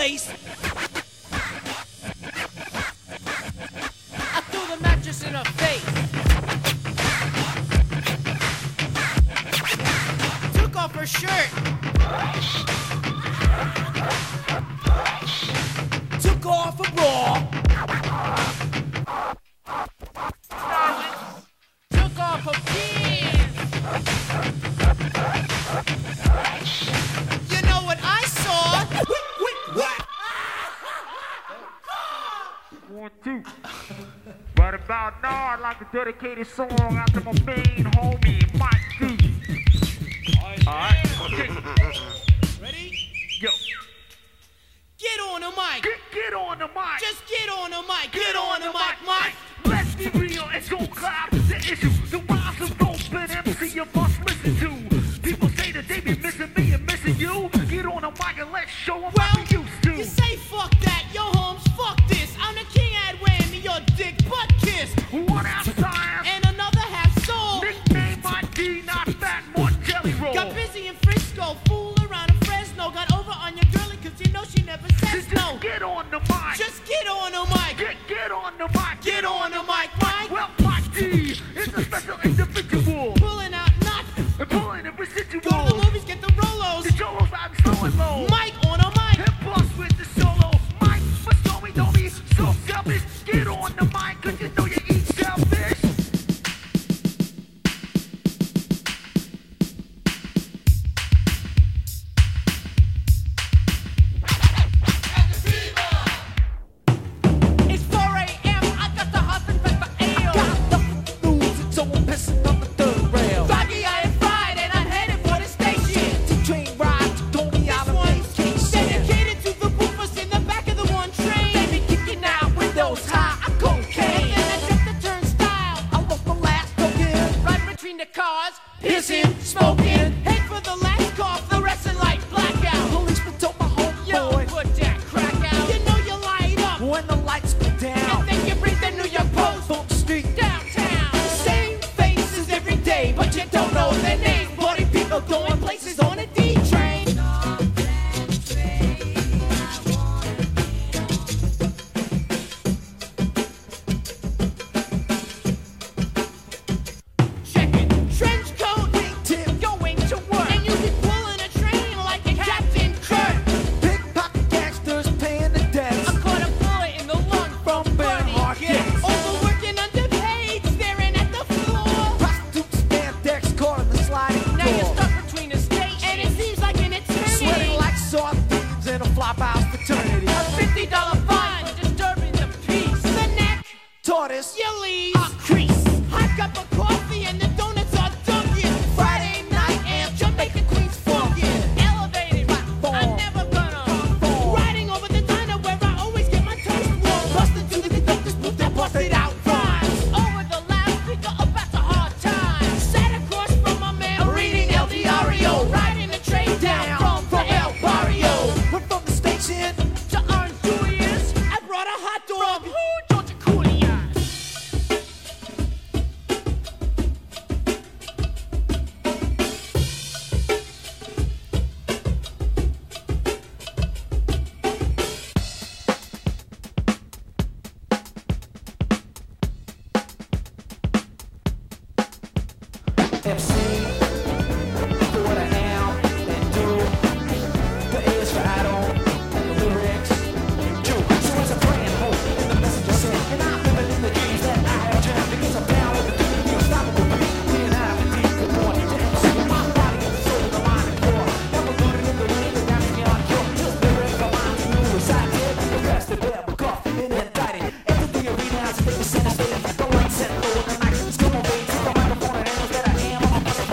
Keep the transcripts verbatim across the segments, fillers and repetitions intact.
place. I threw the mattress in her face. Took off her shirt. Took off a bra. Took off her pants. You know what I saw? What? One, two. Right about now, I'd like to dedicate a song out to my main homie, Mike D. Alright, okay. Ready? Yo. Get on the mic. Get, get on the mic. Just get on the mic. Get on the mic, Mike. Let's be real and go cloud the issue. The rise of open M C you must listen to. People say that they be missing me and missing you. Get on the mic and let's show them Well, what we used to. you say fuck that, yo Holmes, fuck this. I'm the king at Whammy, your dick butt kiss. One half science And another half soul. nickname my D, not fat, more jelly roll. Got busy in Frisco, fool around in Fresno. Got over on your girlie cause you know she never says Just no. get on the mic. Just get on the mic. Get, get on the mic. Get on the mic, Mike. Well, Mike D is a special individual. Pulling out knots. And pulling the residual. Go to the movies, get the Rolos. The Jolos out slow and low. Mike on a mic. And boss with the solo. Mike, but show me, don't be so selfish. Get on the mic, cause you know you eat selfish. It's four a.m. I got the hot and pepper ale. Got the news, it's all pissing on the third rail. Foggy, I am fried and I'm headed for the station. T train ride to Tony This Island one's vacation. dedicated to the woofers in the back of the one train. They be kicking out windows high, I'm And cocaine. then I jump the turnstile. I lost the last token, Right between the cars. pissing, smoking. Head for the last car, fluorescent light blackout. Policeman told my Yo, homeboy put that crack out. You know you light up. when the lights go down. And then you bring the New York Post Bump street, downtown. Same faces every day, but you don't know their names. Party people going places on a D train. Check it. Trench coat, tip, going to work. And you be pulling a train like a Captain Kirk. pickpocket gangsters paying the I debts. caught a bullet in the lung from From Bernie Bernhard Getz. Getz. Overworking, underpaid, staring at the floor. Prostitutes, spandex, caught in the sliding Now you're door. stuck between the stations, and it seems like an eternity. Sweating like sardines in a flophouse fraternity. A fifty dollar fine for disturbing the peace. The neck, Tortoise, you leave a crease. Hot cup of coffee and the donuts are dunking. Friday night amp, Jamaica Queens funkin'. Elevated, I'm never gonna. Riding over the diner where I always get my toast warm. Bustin' through the conductor's booth that busted out rhymes. Over the loudspeaker about the hard times. Sat across from my man reading El Diario. Riding the train down from El Barrio. went from the station. To Orange Julius, I brought a hot dog. From who? Georgia Cooley. M C for what I am and do. The A is for Adam and the lyrics. Jew. So it's a brand hope in the message I sent. And I'm living in the dreams that I have dreamt. Because I'm down with the beat, the unstoppable beat. D and I have a deep good morning. The M C, my body and the soul, the mind and core. Never rooted in the rain, the down me on cure. Just lyrics, the mind to you. As I did, the rest of it, but coffee and indicted. Enter the arena, I stay the center stage. Go and set low in the night. Still my way to the microphone and handles that I am. I'm a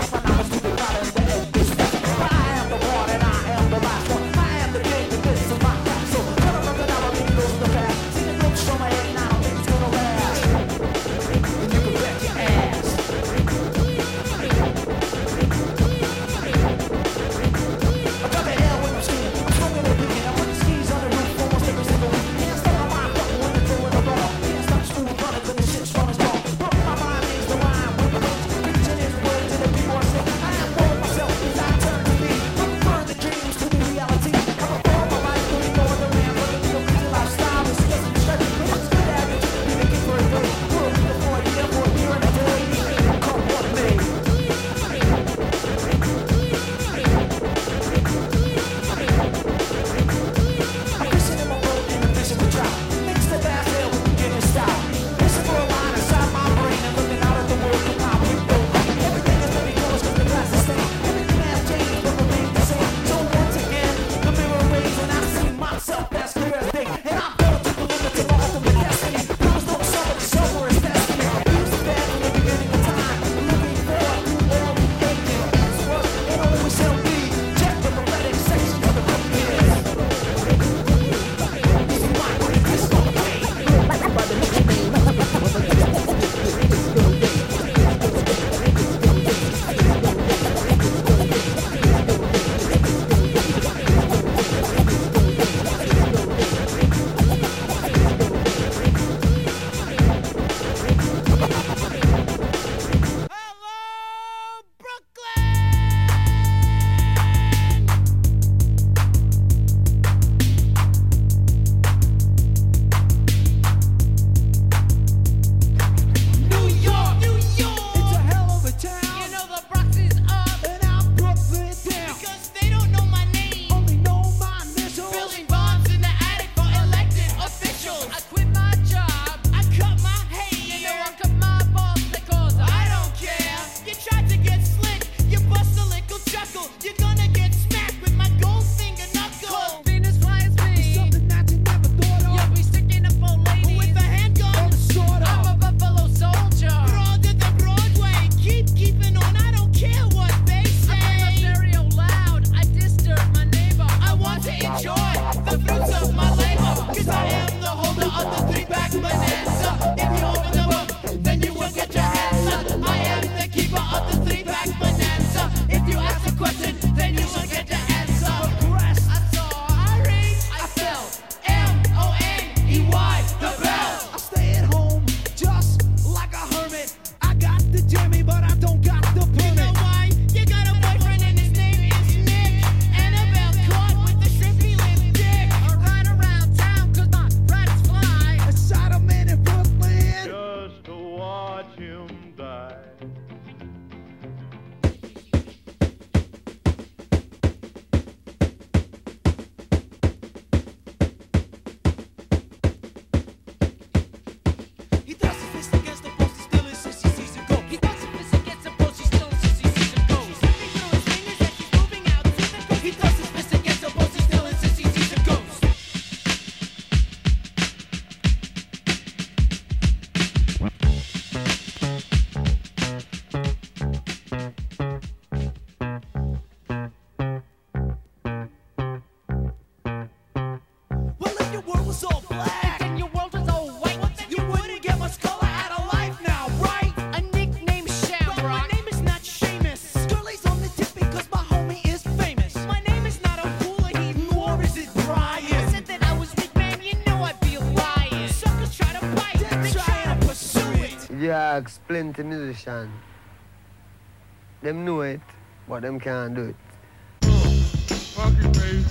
ask plenty musicians. Them know it, but them can't do it. Fuck it, baby.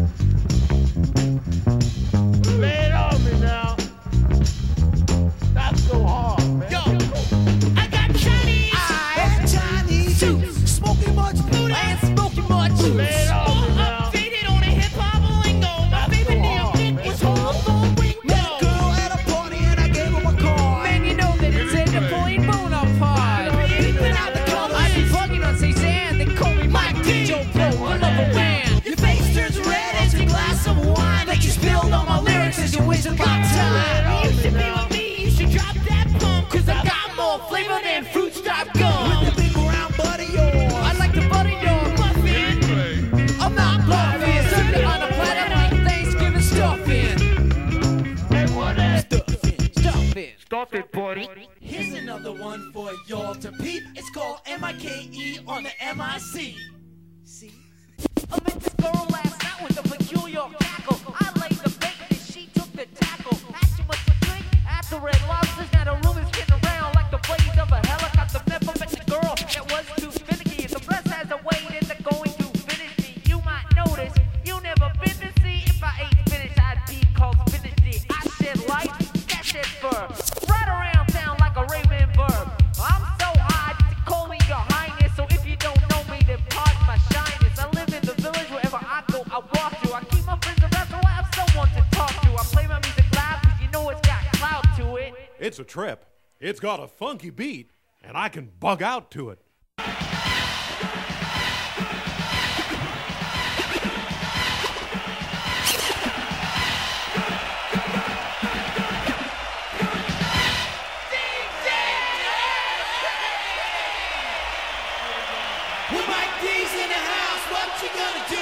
Lay it on me now. That's so hard, man. Yo, I got Chinese. I Chinese juice, smoking much food and smoking much juice. Lay it on More me now. updated on a hip hop lingo. My That's favorite so damn hard, hit man. was Hawthorne Wingo. Met a girl at a party and I gave her a card. Man, you know that it's in Napoleon Bonaparte. Peeping out the I colors. be bugging on Cezanne, they call me Mike D. Joe Blow, I love a man. Your face turns red as a glass of wine that you spilled on my lyrics as you wasted my time. You should be with me, you should drop that pump. Cause I got more flavor than fruit stop gum. With the big round buddy yours. I like the buddy dog. Muffin, I'm not bluffing. Serve it on a platter like Thanksgiving stuffing. Hey, what is Stuffing, stuffing. Stop it, buddy. Here's another one for y'all to peep. It's called M I K E on the M I C. See? I met this girl last night with a peculiar cackle. I laid the bait and she took the tackle. Had too much to drink at the Red Lobsters. Now the room is getting around like the blades of a helicopter. Never met the girl that was too finicky. The bless has a way that they're going to finish me. You might notice you never been to see. If I ate spinach, I'd be called spinachy. I shed light, that shed fur. Right around town like a raven bird. I'm so high, you call me your highness. So if you don't know me, then pardon my shyness. I live in the village wherever I go, I walk to. I keep my friends around so I have someone to talk to. I play my music loud cause you know it's got clout to it. It's a trip. It's got a funky beat, and I can bug out to it. With Mike D's in the house, what you gonna do?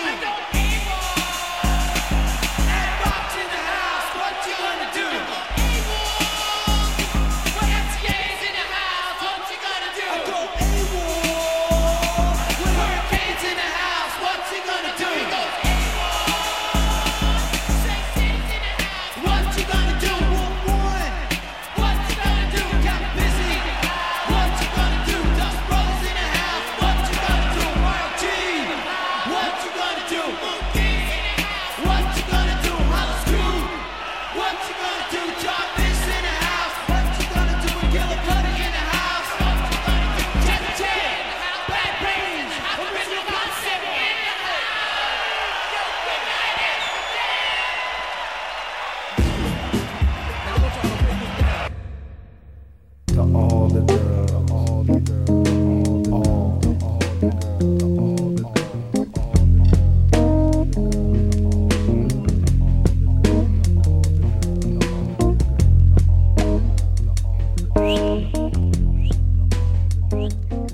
And Bob's in the house, what you gonna do? when M T A's in the house, what you gonna do? I go AWOL. With Hurricanes in the house, what you gonna do? Sexy's in the house, What you gonna do? One, one. what you gonna do? Got busy. What you gonna do? Dust Brothers in the house, what you gonna do? Royal G. What you gonna do? What you gonna do? Hollis Crew. What you gonna do? Jarvis in the house. What you gonna do? Killer Cuddy in the house. What you gonna do? Ted Ted. Bad Brains. Original concept in the To all the girls, to all the girls, all, all the girls, to all the girls, all the girls, all the girls.